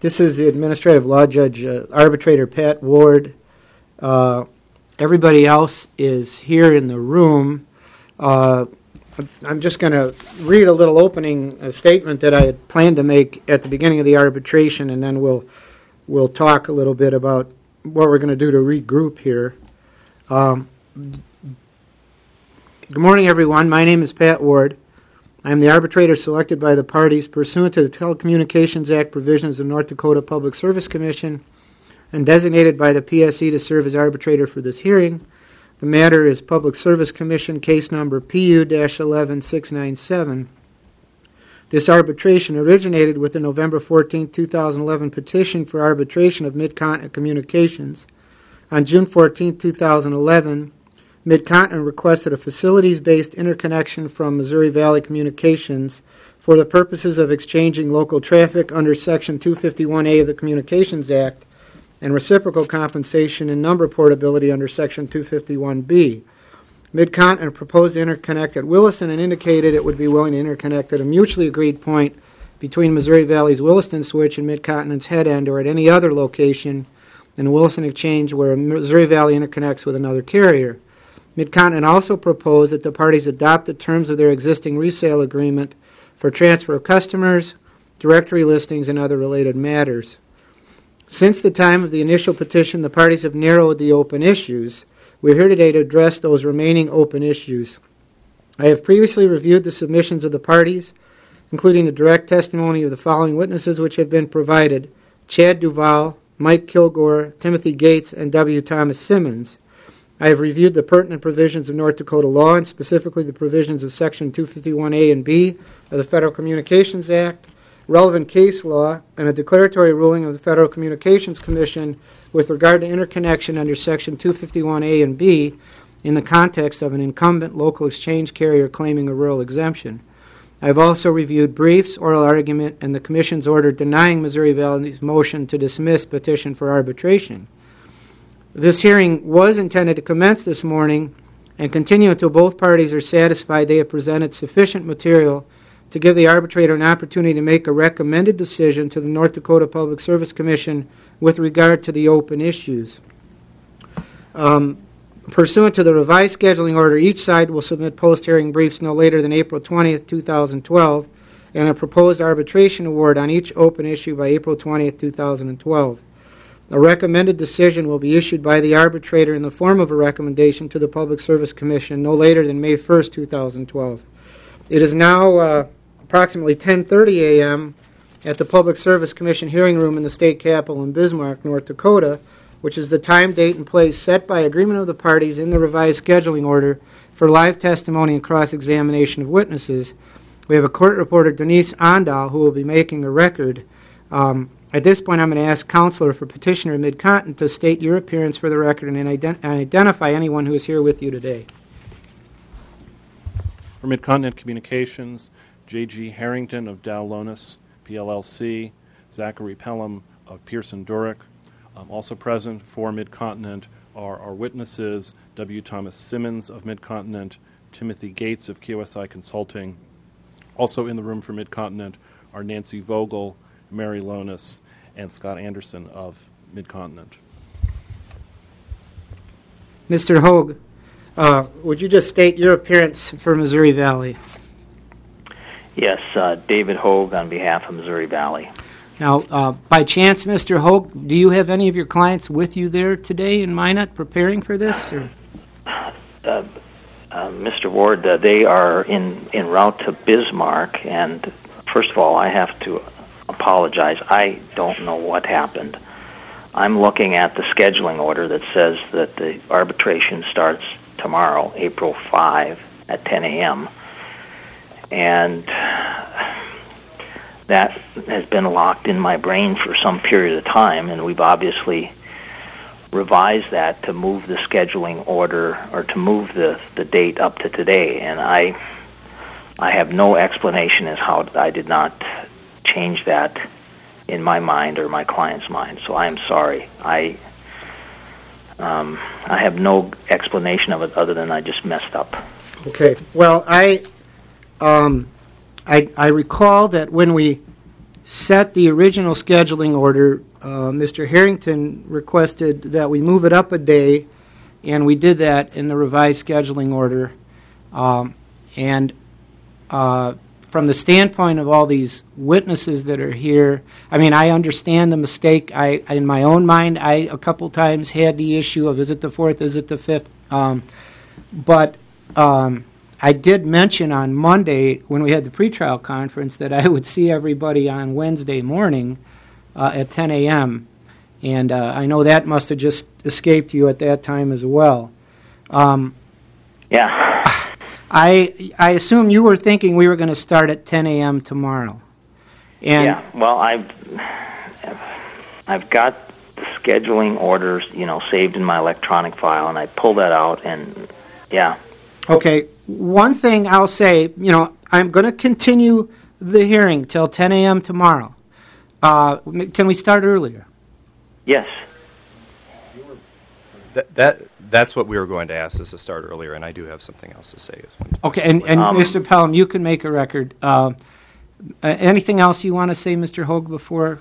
This is the Administrative Law Judge, Arbitrator Pat Ward. Everybody else is here in the room. I'm just going to read a little opening statement that I had planned to make at the beginning of the arbitration, and then we'll talk a little bit about what we're going to do to regroup here. Good morning, everyone. My name is Pat Ward. I am the arbitrator selected by the parties pursuant to the Telecommunications Act provisions of North Dakota Public Service Commission and designated by the PSC to serve as arbitrator for this hearing. The matter is Public Service Commission case number PU-11697. This arbitration originated with the November 14, 2011 petition for arbitration of Mid-Continent Communications. On June 14, 2011, Mid-Continent requested a facilities-based interconnection from Missouri Valley Communications for the purposes of exchanging local traffic under Section 251A of the Communications Act and reciprocal compensation and number portability under Section 251B. Mid-Continent proposed to interconnect at Williston and indicated it would be willing to interconnect at a mutually agreed point between Missouri Valley's Williston switch and Mid-Continent's head end or at any other location in the Williston exchange where Missouri Valley interconnects with another carrier. Mid-Continent also proposed that the parties adopt the terms of their existing resale agreement for transfer of customers, directory listings, and other related matters. Since the time of the initial petition, the parties have narrowed the open issues. We're here today to address those remaining open issues. I have previously reviewed the submissions of the parties, including the direct testimony of the following witnesses which have been provided: Chad Duval, Mike Kilgore, Timothy Gates, and W. Thomas Simmons. I have reviewed the pertinent provisions of North Dakota law, and specifically the provisions of Section 251A and B of the Federal Communications Act, relevant case law, and a declaratory ruling of the Federal Communications Commission with regard to interconnection under Section 251A and B in the context of an incumbent local exchange carrier claiming a rural exemption. I have also reviewed briefs, oral argument, and the Commission's order denying Missouri Valley's motion to dismiss petition for arbitration. This hearing was intended to commence this morning and continue until both parties are satisfied they have presented sufficient material to give the arbitrator an opportunity to make a recommended decision to the North Dakota Public Service Commission with regard to the open issues. Pursuant to the revised scheduling order, each side will submit post-hearing briefs no later than April 20th, 2012, and a proposed arbitration award on each open issue by April 20th, 2012. A recommended decision will be issued by the arbitrator in the form of a recommendation to the Public Service Commission no later than May 1st, 2012. It is now approximately 10:30 a.m. at the Public Service Commission hearing room in the state capitol in Bismarck, North Dakota, which is the time, date, and place set by agreement of the parties in the revised scheduling order for live testimony and cross-examination of witnesses. We have a court reporter, Denise Ondal, who will be making a record. At this point, I'm going to ask Counselor for Petitioner Mid-Continent to state your appearance for the record and identify anyone who is here with you today. For Mid-Continent Communications, J.G. Harrington of Dow Lonis, PLLC, Zachary Pelham of Pearson Durick. Also present for Mid-Continent are our witnesses, W. Thomas Simmons of Mid-Continent, Timothy Gates of QSI Consulting. Also in the room for Mid-Continent are Nancy Vogel, Mary Lonis, and Scott Anderson of Mid-Continent. Mr. Hogue, would you just state your appearance for Missouri Valley? Yes, David Hogue on behalf of Missouri Valley. Now, by chance, Mr. Hogue, do you have any of your clients with you there today in Minot preparing for this? Or? Mr. Ward, they are en route to Bismarck, and first of all, I have to apologize. I don't know what happened. I'm looking at the scheduling order that says that the arbitration starts tomorrow, April 5 at 10 a.m., and that has been locked in my brain for some period of time, and we've obviously revised that to move the scheduling order or to move the date up to today, and I have no explanation as how I did not change that in my mind or my client's mind, so I am sorry. I have no explanation of it other than I just messed up. Okay. Well, I recall that when we set the original scheduling order, Mr. Harrington requested that we move it up a day, and we did that in the revised scheduling order. From the standpoint of all these witnesses that are here, I mean, I understand the mistake. In my own mind, I a couple times had the issue of, is it the 4th, is it the 5th? But I did mention on Monday when we had the pretrial conference that I would see everybody on Wednesday morning at 10 a.m., and I know that must have just escaped you at that time as well. Yeah. I assume you were thinking we were going to start at 10 a.m. tomorrow. And yeah. Well, I've got the scheduling orders, saved in my electronic file, and I pulled that out, and yeah. Okay. One thing I'll say, I'm going to continue the hearing till 10 a.m. tomorrow. Can we start earlier? Yes. That's what we were going to ask, is to start earlier, and I do have something else to say as well. Okay, and Mr. Pelham, you can make a record. Anything else you want to say, Mr. Hogue, before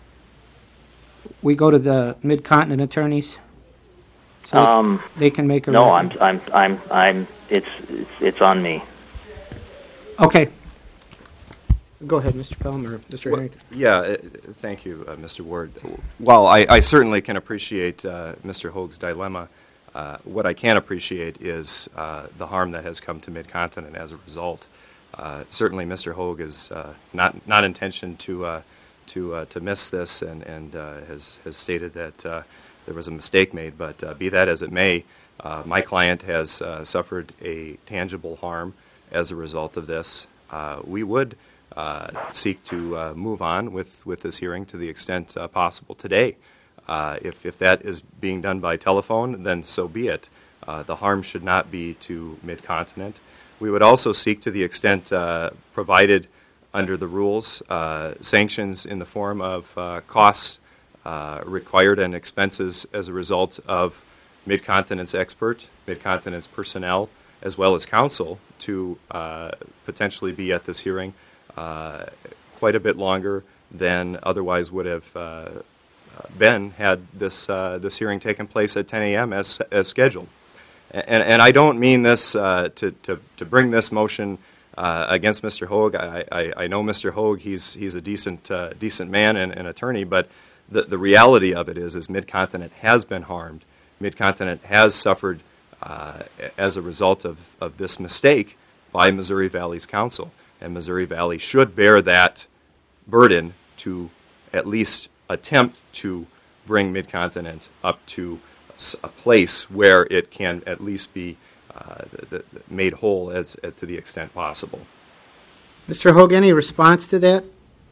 we go to the Mid-Continent attorneys? So they can make a record. No, it's on me. Okay. Go ahead, Mr. Pelham or Mr. Harrington. Yeah, thank you, Mr. Ward. While I certainly can appreciate Mr. Hogue's dilemma, what I can appreciate is the harm that has come to Mid-Continent as a result. Certainly, Mr. Hogue is not intention to miss this, and has stated that there was a mistake made. But be that as it may, my client has suffered a tangible harm as a result of this. We would seek to move on with this hearing to the extent possible today. If that is being done by telephone, then so be it. The harm should not be to Mid-Continent. We would also seek, to the extent provided under the rules, sanctions in the form of costs required and expenses as a result of Mid-Continent's expert, Mid-Continent's personnel, as well as counsel to potentially be at this hearing quite a bit longer than otherwise would have been had this hearing taken place at 10 a.m. as scheduled. And I don't mean this to bring this motion against Mr. Hogue. I know Mr. Hogue. He's a decent man and an attorney, but the reality of it is Mid-Continent has been harmed. Mid-Continent has suffered as a result of this mistake by Missouri Valley's counsel. And Missouri Valley should bear that burden to at least attempt to bring Mid-Continent up to a place where it can at least be made whole to the extent possible. Mr. Hogue, any response to that?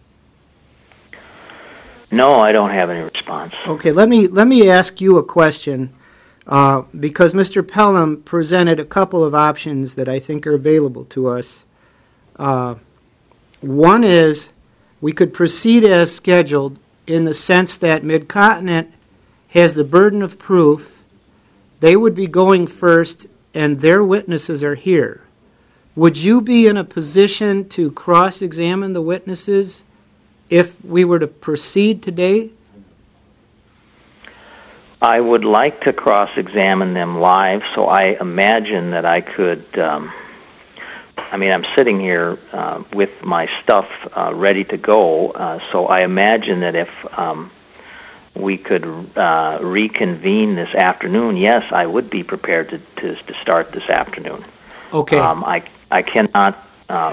No, I don't have any response. Okay, let me ask you a question, because Mr. Pelham presented a couple of options that I think are available to us. One is we could proceed as scheduled in the sense that Mid-Continent has the burden of proof. They would be going first, and their witnesses are here. Would you be in a position to cross-examine the witnesses if we were to proceed today? I would like to cross-examine them live, so I imagine that I could... I'm sitting here with my stuff ready to go, so I imagine that if we could reconvene this afternoon, yes, I would be prepared to start this afternoon. Okay. I cannot...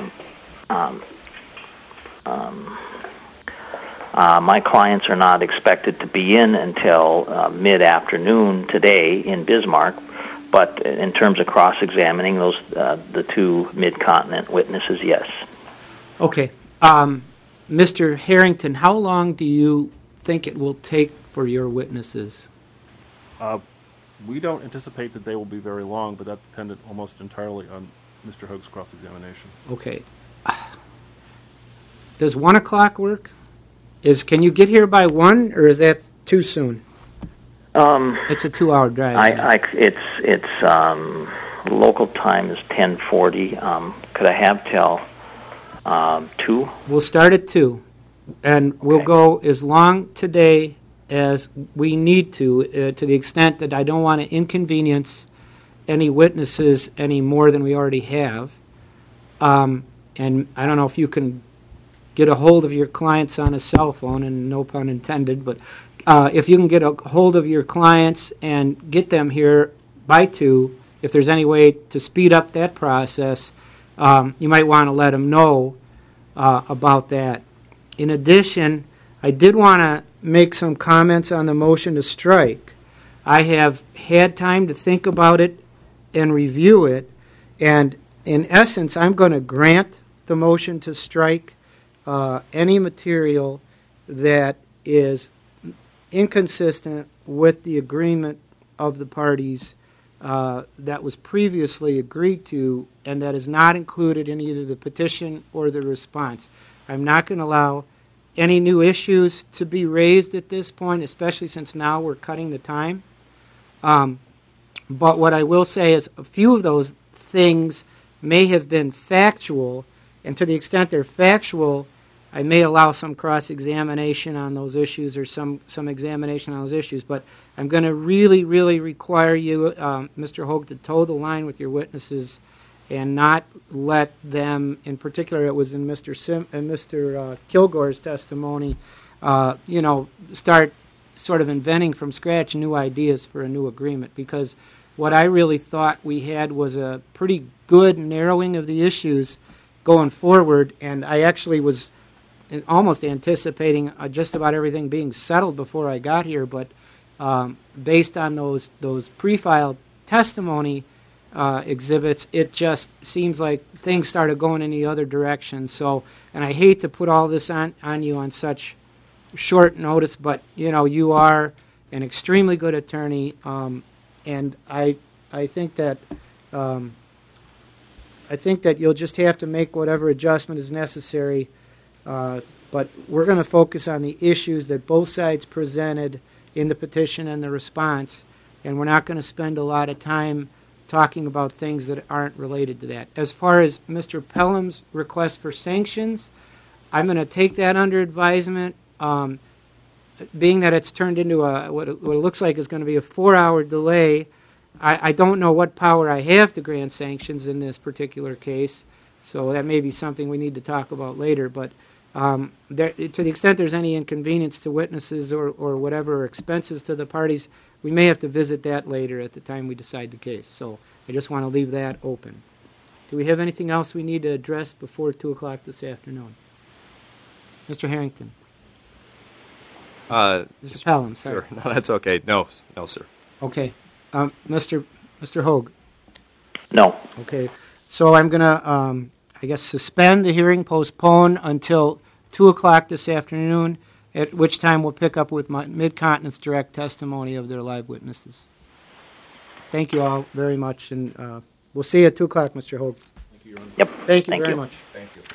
my clients are not expected to be in until mid-afternoon today in Bismarck, but in terms of cross-examining those the two Mid-Continent witnesses, yes. Okay. Mr. Harrington, how long do you think it will take for your witnesses? We don't anticipate that they will be very long, but that's dependent almost entirely on Mr. Hogue's cross-examination. Okay. Does 1 o'clock work? Can you get here by 1, or is that too soon? It's a 2-hour drive. It's local time is 10:40. Could I have till 2? We'll start at 2. And we'll Okay. go as long today as we need to the extent that I don't want to inconvenience any witnesses any more than we already have. And I don't know if you can get a hold of your clients on a cell phone, and no pun intended, but if you can get a hold of your clients and get them here by 2, if there's any way to speed up that process, you might want to let them know about that. In addition, I did want to make some comments on the motion to strike. I have had time to think about it and review it, and in essence, I'm going to grant the motion to strike any material that is inconsistent with the agreement of the parties that was previously agreed to and that is not included in either the petition or the response. I'm not going to allow any new issues to be raised at this point, especially since now we're cutting the time. But what I will say is a few of those things may have been factual, and to the extent they're factual, I may allow some cross-examination on those issues or some examination on those issues. But I'm going to really, really require you, Mr. Hogue, to toe the line with your witnesses and not let them, in particular, it was in Mr. Kilgore's testimony, start sort of inventing from scratch new ideas for a new agreement, because what I really thought we had was a pretty good narrowing of the issues going forward, and I actually was almost anticipating just about everything being settled before I got here, but based on those pre-filed testimony exhibits, it just seems like things started going in the other direction. So, and I hate to put all this on you on such short notice, but you are an extremely good attorney, and I think that you'll just have to make whatever adjustment is necessary. But we're going to focus on the issues that both sides presented in the petition and the response, and we're not going to spend a lot of time talking about things that aren't related to that. As far as Mr. Pelham's request for sanctions, I'm going to take that under advisement. Being that it's turned into what it looks like is going to be a 4-hour delay, I don't know what power I have to grant sanctions in this particular case, so that may be something we need to talk about later. But to the extent there's any inconvenience to witnesses or whatever expenses to the parties, we may have to visit that later at the time we decide the case. So I just want to leave that open. Do we have anything else we need to address before 2 o'clock this afternoon? Mr. Harrington. Mr. Pelham, sorry. Sure. No, that's okay. No, sir. Okay. Mr. Hogue. No. Okay. So I'm going to, suspend the hearing, postpone until 2 o'clock this afternoon, at which time we'll pick up with Mid-Continent's direct testimony of their live witnesses. Thank you all very much, and we'll see you at 2 o'clock, Mr. Hogue. Thank you, Your Honor. Yep. Thank you very much. Thank you.